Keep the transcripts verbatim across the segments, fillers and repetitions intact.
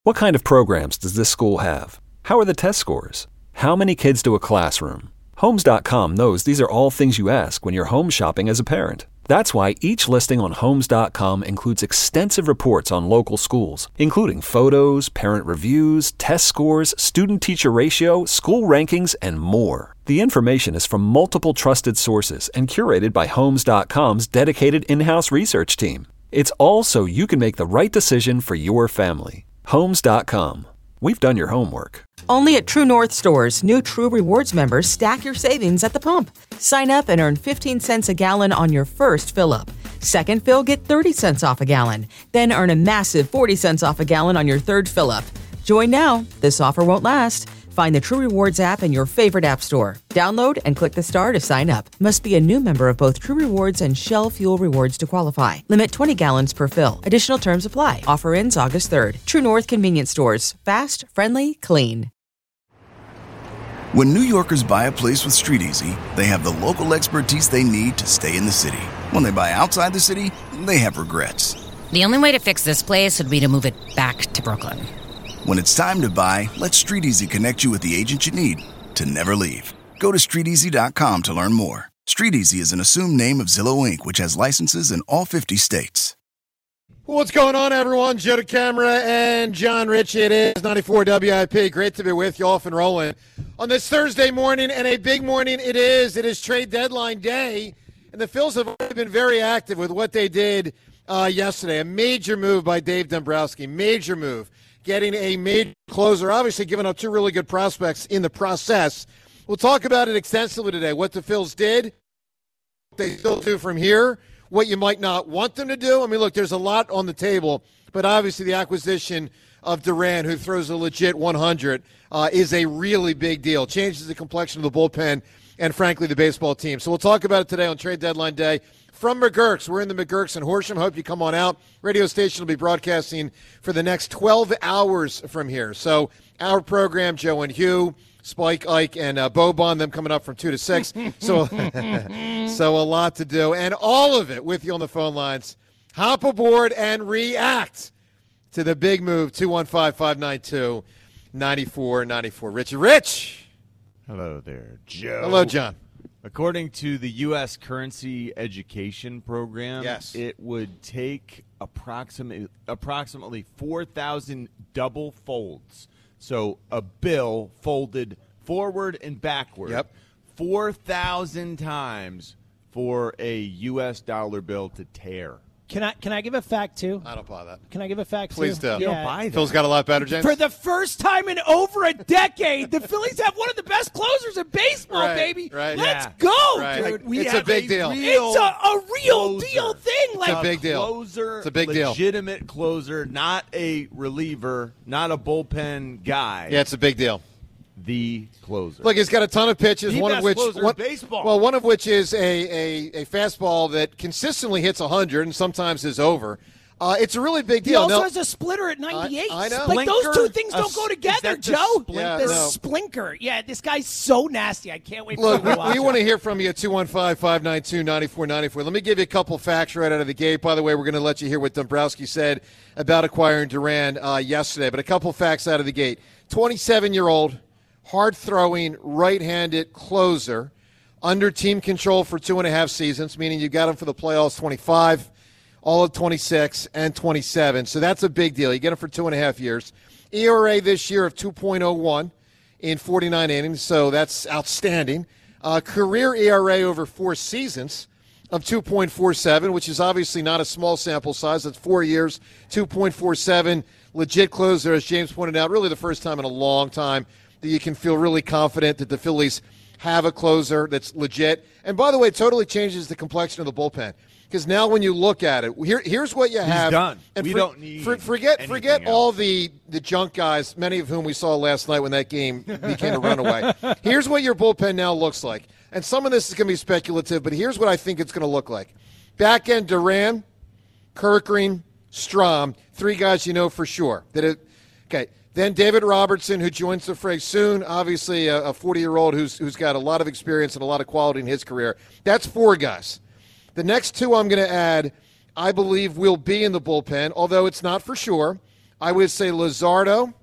What kind of programs does this school have? How are the test scores? How many kids do a classroom? Homes dot com knows these are all things you ask when you're home shopping as a parent. That's why each listing on Homes dot com includes extensive reports on local schools, including photos, parent reviews, test scores, student-teacher ratio, school rankings, and more. The information is from multiple trusted sources and curated by Homes dot com's dedicated in-house research team. It's all so you can make the right decision for your family. Homes dot com. We've done your homework. Only at True North stores, new True Rewards members stack your savings at the pump. Sign up and earn fifteen cents a gallon on your first fill-up. Second fill, get thirty cents off a gallon. Then earn a massive forty cents off a gallon on your third fill-up. Join now. This offer won't last. Find the True Rewards app in your favorite app store. Download and click the star to sign up. Must be a new member of both True Rewards and Shell Fuel Rewards to qualify. Limit twenty gallons per fill. Additional terms apply. Offer ends August third. True North Convenience Stores. Fast, friendly, clean. When New Yorkers buy a place with StreetEasy, they have the local expertise they need to stay in the city. When they buy outside the city, they have regrets. The only way to fix this place would be to move it back to Brooklyn. When it's time to buy, let StreetEasy connect you with the agent you need to never leave. Go to street easy dot com to learn more. StreetEasy is an assumed name of Zillow Incorporated, which has licenses in all fifty states. What's going on, everyone? Joe DeCamara and John Rich. It is ninety-four W I P. Great to be with you, off and rolling on this Thursday morning, and a big morning it is. It is trade deadline day, and the Phils have already been very active with what they did uh, yesterday. A major move by Dave Dombrowski. Major move. Getting a major closer, obviously giving up two really good prospects in the process. We'll talk about it extensively today, what the Phils did, what they still do from here, what you might not want them to do. I mean, look, there's a lot on the table, but obviously the acquisition of Duran, who throws a legit one hundred, uh, is a really big deal. Changes the complexion of the bullpen and, frankly, the baseball team. So we'll talk about it today on Trade Deadline Day. From McGurk's, we're in the McGurk's in Horsham. Hope you come on out. Radio station will be broadcasting for the next twelve hours from here. So our program, Joe and Hugh, Spike, Ike, and uh, Boban, them coming up from two to six. So, so a lot to do. And all of it with you on the phone lines. Hop aboard and react to the big move, two one five, five nine two, nine four nine four. Richie Rich. Hello there, Joe. Hello, John. According to the U S Currency Education Program, yes. it would take approximately approximately four thousand double folds. So a bill folded forward and backward. Yep. four thousand times for a U S dollar bill to tear. Can I can I give a fact, too? I don't buy that. Can I give a fact, Please too? do. You don't buy that. Phil's got a lot better, James. For the first time in over a decade, the Phillies have one of the best closers in baseball, Right, baby. right. Let's Yeah. go, Right. dude. We It's a have big deal. It's a, a real closer. deal thing. Like a big deal. Closer, It's a big deal. legitimate closer, not a reliever, not a bullpen guy. Yeah, it's a big deal. The closer. Look, he's got a ton of pitches, The one best of which closer in one, baseball. well, one of which is a, a, a fastball that consistently hits one hundred and sometimes is over. Uh, it's a really big he deal. also Now- has a splitter at ninety-eight. I know. Like those two Splinker? things A don't s- go is together, that the Joe. Yeah, the no. splinker. Yeah, this guy's so nasty. I can't wait Look, for we, him to watch we it. want to hear from you at two one five, five nine two, nine four nine four. Let me give you a couple facts right out of the gate. By the way, we're going to let you hear what Dombrowski said about acquiring Duran uh, yesterday, but a couple facts out of the gate. twenty-seven-year-old, hard-throwing, right-handed closer, under team control for two and a half seasons, meaning you got him for the playoffs twenty-five, all of twenty-six, and twenty-seven. So that's a big deal. You get him for two and a half years. E R A this year of two point oh one in forty-nine innings, so that's outstanding. Uh, career E R A over four seasons of two point four seven, which is obviously not a small sample size. That's four years, two point four seven. Legit closer, as James pointed out, really the first time in a long time that you can feel really confident that the Phillies have a closer that's legit. And by the way, it totally changes the complexion of the bullpen. Because now when you look at it, here, here's what you have. done. And We for, don't need for, forget anything forget all else. the, the junk guys, many of whom we saw last night when that game became a runaway. Here's what your bullpen now looks like. And some of this is going to be speculative, but here's what I think it's going to look like. Back end, Duran, Kerkering, Strom, three guys you know for sure. That it, okay. Then David Robertson, who joins the fray soon, obviously a forty-year-old who's who's got a lot of experience and a lot of quality in his career. That's four guys. The next two I'm going to add, I believe, will be in the bullpen, although it's not for sure. I would say Luzardo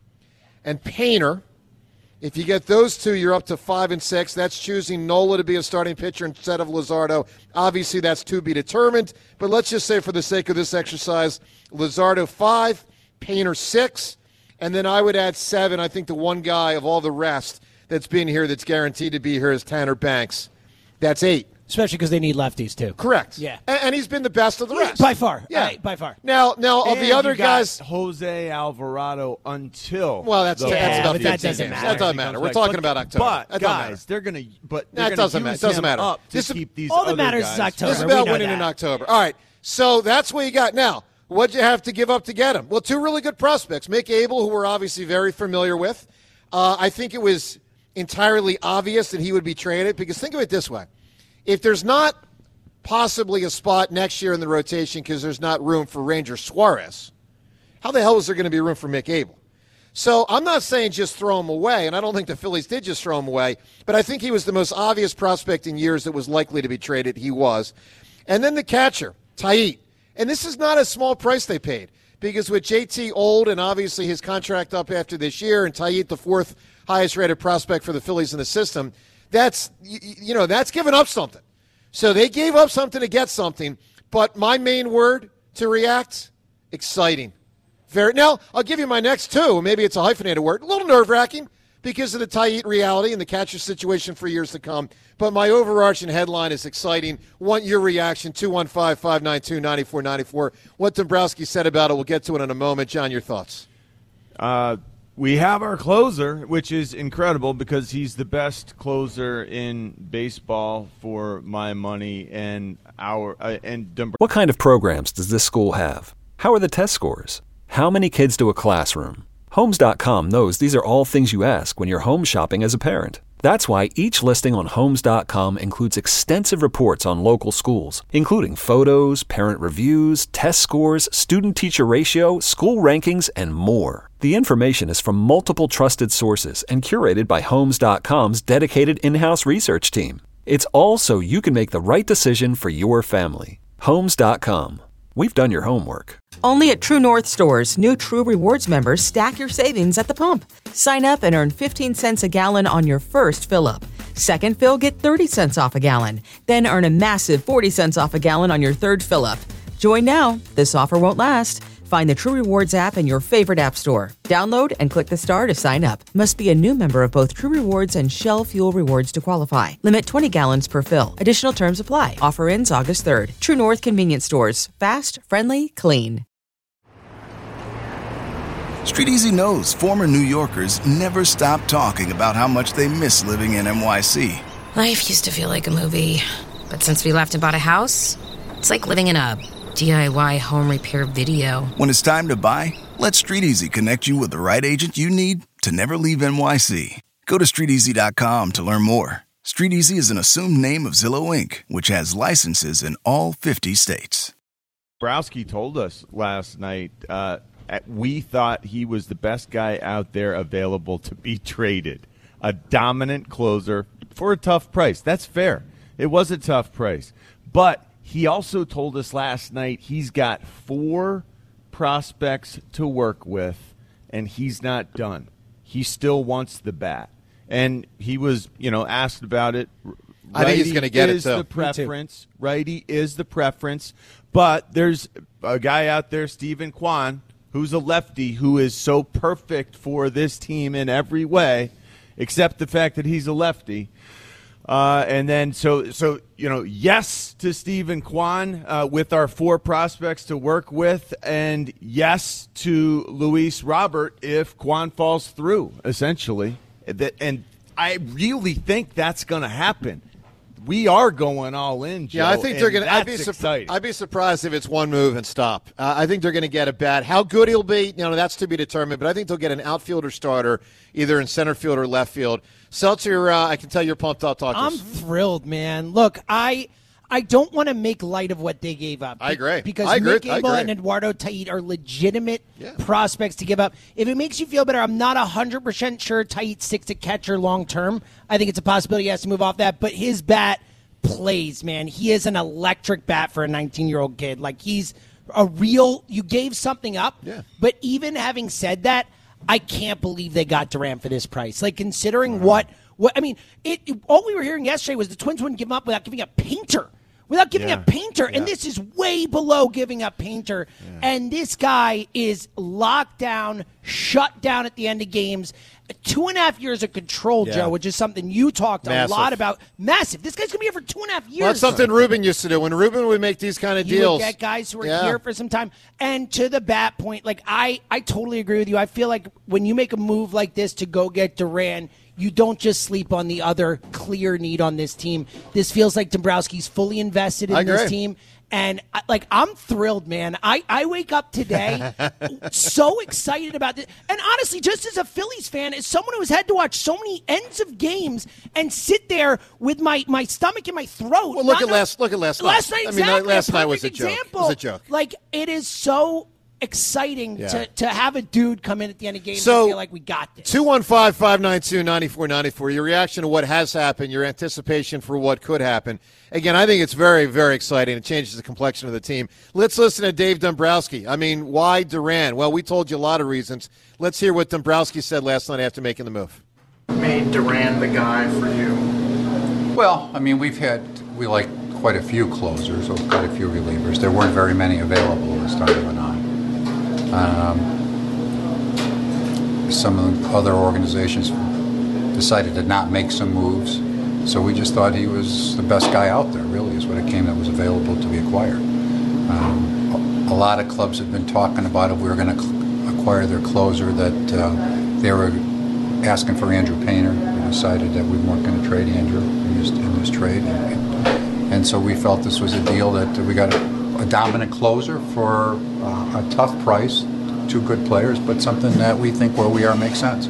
and Painter. If you get those two, you're up to five and six. That's choosing Nola to be a starting pitcher instead of Luzardo. Obviously, that's to be determined. But let's just say for the sake of this exercise, Luzardo five, Painter six, and then I would add seven. I think the one guy of all the rest that's been here that's guaranteed to be here is Tanner Banks. That's eight. Especially because they need lefties, too. Correct. Yeah. And, and he's been the best of the rest. By far. Yeah. I, by far. Now, now of And the other you got guys. Jose Alvarado until. Well, that's, the that's Yeah, about but fifteen that doesn't games. matter. That doesn't matter. We're talking but, about October. But, that doesn't guys, matter. they're going to. But That they're doesn't gonna matter. use It doesn't him matter. Up to This is- keep these all that other matters guys is October. This is We about know winning that. in October. All right. So that's what you got. Now, what'd you have to give up to get him? Well, two really good prospects. Mick Abel, who we're obviously very familiar with. Uh, I think it was entirely obvious that he would be traded because think of it this way. If there's not possibly a spot next year in the rotation because there's not room for Ranger Suarez, how the hell is there going to be room for Mick Abel? So I'm not saying just throw him away, and I don't think the Phillies did just throw him away, but I think he was the most obvious prospect in years that was likely to be traded. He was. And then the catcher, Tait. And this is not a small price they paid because with J T old and obviously his contract up after this year and Tait the fourth highest rated prospect for the Phillies in the system, that's, you, you know, that's giving up something. So they gave up something to get something, but my main word to react, exciting. Very, now, I'll give you my next two. Maybe it's a hyphenated word. A little nerve-wracking because of the Tait reality and the catcher situation for years to come. But my overarching headline is exciting. Want your reaction, two one five, five nine two, nine four nine four. What Dombrowski said about it, we'll get to it in a moment. John, your thoughts? Uh, we have our closer, which is incredible because he's the best closer in baseball for my money and our uh, and Dombrowski. What kind of programs does this school have? How are the test scores? How many kids do a classroom? Homes dot com knows these are all things you ask when you're home shopping as a parent. That's why each listing on Homes dot com includes extensive reports on local schools, including photos, parent reviews, test scores, student-teacher ratio, school rankings, and more. The information is from multiple trusted sources and curated by Homes dot com's dedicated in-house research team. It's all so you can make the right decision for your family. Homes dot com. We've done your homework. Only at True North stores, new True Rewards members stack your savings at the pump. Sign up and earn fifteen cents a gallon on your first fill-up. Second fill, get thirty cents off a gallon. Then earn a massive forty cents off a gallon on your third fill-up. Join now. This offer won't last. Find the True Rewards app in your favorite app store. Download and click the star to sign up. Must be a new member of both True Rewards and Shell Fuel Rewards to qualify. Limit twenty gallons per fill. Additional terms apply. Offer ends August third. True North Convenience Stores. Fast, friendly, clean. Street Easy knows former New Yorkers never stop talking about how much they miss living in N Y C. Life used to feel like a movie, but since we left and bought a house, it's like living in a D I Y home repair video. When it's time to buy, let Street Easy connect you with the right agent you need to never leave N Y C. Go to street easy dot com to learn more. Street Easy is an assumed name of Zillow Incorporated, which has licenses in all fifty states. Dombrowski told us last night uh, at, we thought he was the best guy out there available to be traded. A dominant closer for a tough price. That's fair. It was a tough price. But he also told us last night he's got four prospects to work with, and he's not done. He still wants the bat. And he was, you know, asked about it. I think he's going to get it, is too. the preference. Righty is the preference. But there's a guy out there, Stephen Kwan, who's a lefty, who is so perfect for this team in every way, except the fact that he's a lefty. Uh, and then, so, so you know, yes to Stephen Kwan uh, with our four prospects to work with, and yes to Luis Robert if Kwan falls through, essentially. That, and I really think that's going to happen. We are going all in, Joe. Yeah, I think they're going to. I'd be exciting. I'd be surprised if it's one move and stop. Uh, I think they're going to get a bat. How good he'll be, you know, that's to be determined. But I think they'll get an outfielder starter, either in center field or left field. Seltzer, uh, I can tell you're pumped up. Talk to I'm us. thrilled, man. Look, I I don't want to make light of what they gave up. I agree. Because I agree. Mick I Abel agree. and Eduardo Tait are legitimate Yeah. prospects to give up. If it makes you feel better, I'm not one hundred percent sure Tait sticks to catcher long term. I think it's a possibility he has to move off that. But his bat plays, man. He is an electric bat for a nineteen-year-old kid. Like, he's a real, you gave something up. Yeah. But even having said that, I can't believe they got Durant for this price. Like, considering what, what I mean, it, it all we were hearing yesterday was the Twins wouldn't give up without giving up Painter. Without giving Yeah. up Painter. Yeah. And this is way below giving up Painter. Yeah. And this guy is locked down, shut down at the end of games. Two and a half years of control, Yeah. Joe, which is something you talked Massive. a lot about. Massive. This guy's going to be here for two and a half years. Well, that's something Ruben used to do. When Ruben would make these kind of You deals, would get guys who are Yeah. here for some time. And to the bat point, like I, I totally agree with you. I feel like when you make a move like this to go get Durant, you don't just sleep on the other clear need on this team. This feels like Dombrowski's fully invested in I this agree. team. And, I- like, I'm thrilled, man. I, I wake up today so excited about this. And honestly, just as a Phillies fan, as someone who has had to watch so many ends of games and sit there with my, my stomach in my throat. Well, look not at know- last- look at last night. Last night, I mean, exactly. last a night was perfect a joke. It example. was a joke. Like, it is so exciting Yeah. to, to have a dude come in at the end of games So, and feel like we got this. two one five, five nine two, nine four nine four. Your reaction to what has happened, your anticipation for what could happen. Again, I think it's very, very exciting. It changes the complexion of the team. Let's listen to Dave Dombrowski. I mean, why Durant? Well, we told you a lot of reasons. Let's hear what Dombrowski said last night after making the move. Made Durant the guy for you? Well, I mean, we've had, we like quite a few closers, or quite a few relievers. There weren't very many available as time went on. Um, some of the other organizations decided to not make some moves, so we just thought he was the best guy out there, really, is what it came that was available to be acquired. Um, a, a lot of clubs have been talking about if we were going to cl- acquire their closer, that uh, they were asking for Andrew Painter. We decided that we weren't going to trade Andrew in this, in this trade, and, and so we felt this was a deal that we got a, a dominant closer for uh, a tough price, two good players, but something that we think where we are makes sense.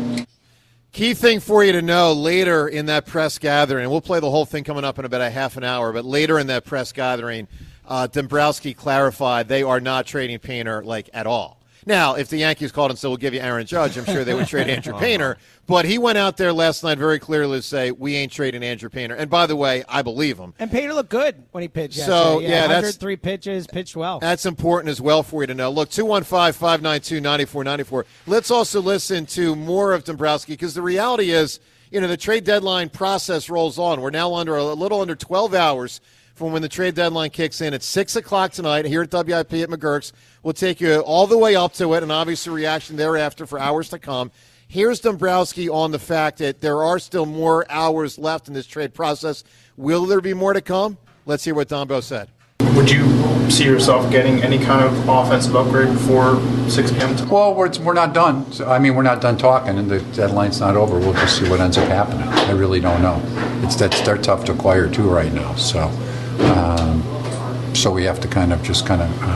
Key thing for you to know later in that press gathering, and we'll play the whole thing coming up in about a half an hour, but later in that press gathering, uh, Dombrowski clarified they are not trading Painter, like, at all. Now, if the Yankees called and said, we'll give you Aaron Judge, I'm sure they would trade Andrew Painter. But he went out there last night very clearly to say, we ain't trading Andrew Painter. And by the way, I believe him. And Painter looked good when he pitched. So, yesterday. yeah, one hundred that's- three pitches, pitched well. That's important as well for you to know. Look, two one five, five nine two, nine four nine four. Let's also listen to more of Dombrowski, because the reality is, you know, the trade deadline process rolls on. We're now under a little under twelve hours from when the trade deadline kicks in. It's six o'clock tonight here at W I P at McGurk's. We'll take you all the way up to it, and obviously reaction thereafter for hours to come. Here's Dombrowski on the fact that there are still more hours left in this trade process. Will there be more to come? Let's hear what Dombo said. Would you see yourself getting any kind of offensive upgrade before six p.m. tomorrow? Well, we're, we're not done. So, I mean, we're not done talking, and the deadline's not over. We'll just see what ends up happening. I really don't know. It's that's they're tough to acquire too right now. So, um, so we have to kind of just kind of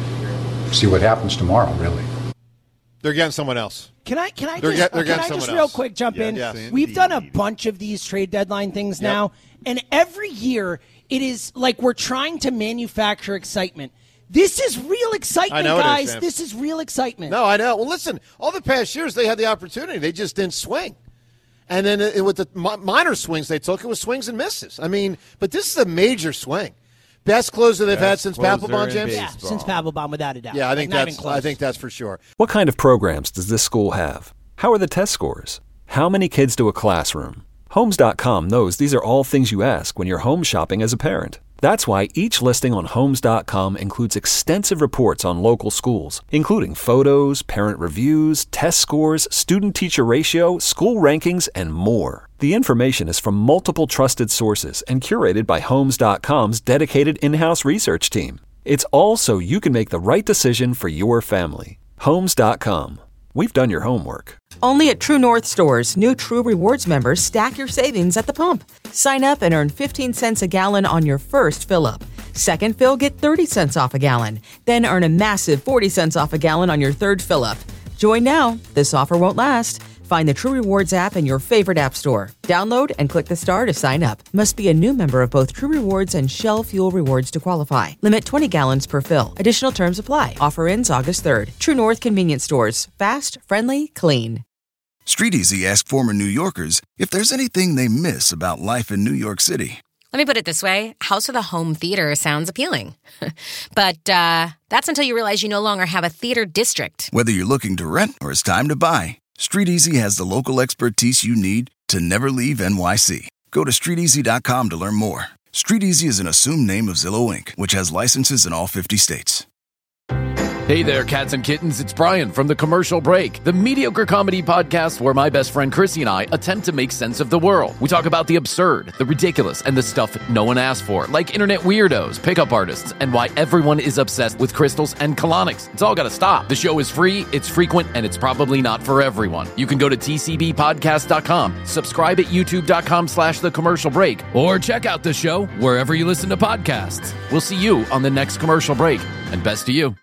um, see what happens tomorrow. Really. They're getting someone else. Can I can I They're just, get- they're can getting I just someone real else. quick jump in? Yes. We've done a bunch of these trade deadline things Yep. now, and every year it is like we're trying to manufacture excitement. This is real excitement, I know it is, guys. Sam. This is real excitement. No, I know. Well, listen, all the past years they had the opportunity. They just didn't swing. And then it, with the mi- minor swings they took, it was swings and misses. I mean, but this is a major swing. Best closer they've had Best since closer Papelbon, in James? Yeah, baseball. since Papelbon, without a doubt. Yeah, I think Like, not that's even close. I think that's for sure. What kind of programs does this school have? How are the test scores? How many kids do a classroom? Homes dot com knows these are all things you ask when you're home shopping as a parent. That's why each listing on Homes dot com includes extensive reports on local schools, including photos, parent reviews, test scores, student-teacher ratio, school rankings, and more. The information is from multiple trusted sources and curated by Homes dot com's dedicated in-house research team. It's all so you can make the right decision for your family. Homes dot com. We've done your homework. Only at True North stores, new True Rewards members stack your savings at the pump. Sign up and earn fifteen cents a gallon on your first fill-up. Second fill, get thirty cents off a gallon. Then earn a massive forty cents off a gallon on your third fill-up. Join now. This offer won't last. Find the True Rewards app in your favorite app store. Download and click the star to sign up. Must be a new member of both True Rewards and Shell Fuel Rewards to qualify. Limit twenty gallons per fill. Additional terms apply. Offer ends August third. True North Convenience Stores. Fast, friendly, clean. Street Easy asked former New Yorkers if there's anything they miss about life in New York City. Let me put it this way. House with a home theater sounds appealing. But uh, that's until you realize you no longer have a theater district. Whether you're looking to rent or it's time to buy, StreetEasy has the local expertise you need to never leave N Y C. Go to street easy dot com to learn more. StreetEasy is an assumed name of Zillow Incorporated, which has licenses in all fifty states. Hey there, cats and kittens. It's Brian from The Commercial Break, the mediocre comedy podcast where my best friend Chrissy and I attempt to make sense of the world. We talk about the absurd, the ridiculous, and the stuff no one asked for, like internet weirdos, pickup artists, and why everyone is obsessed with crystals and colonics. It's all got to stop. The show is free, it's frequent, and it's probably not for everyone. You can go to T C B podcast dot com, subscribe at youtube dot com slash The Commercial Break, or check out the show wherever you listen to podcasts. We'll see you on the next Commercial Break, and best to you.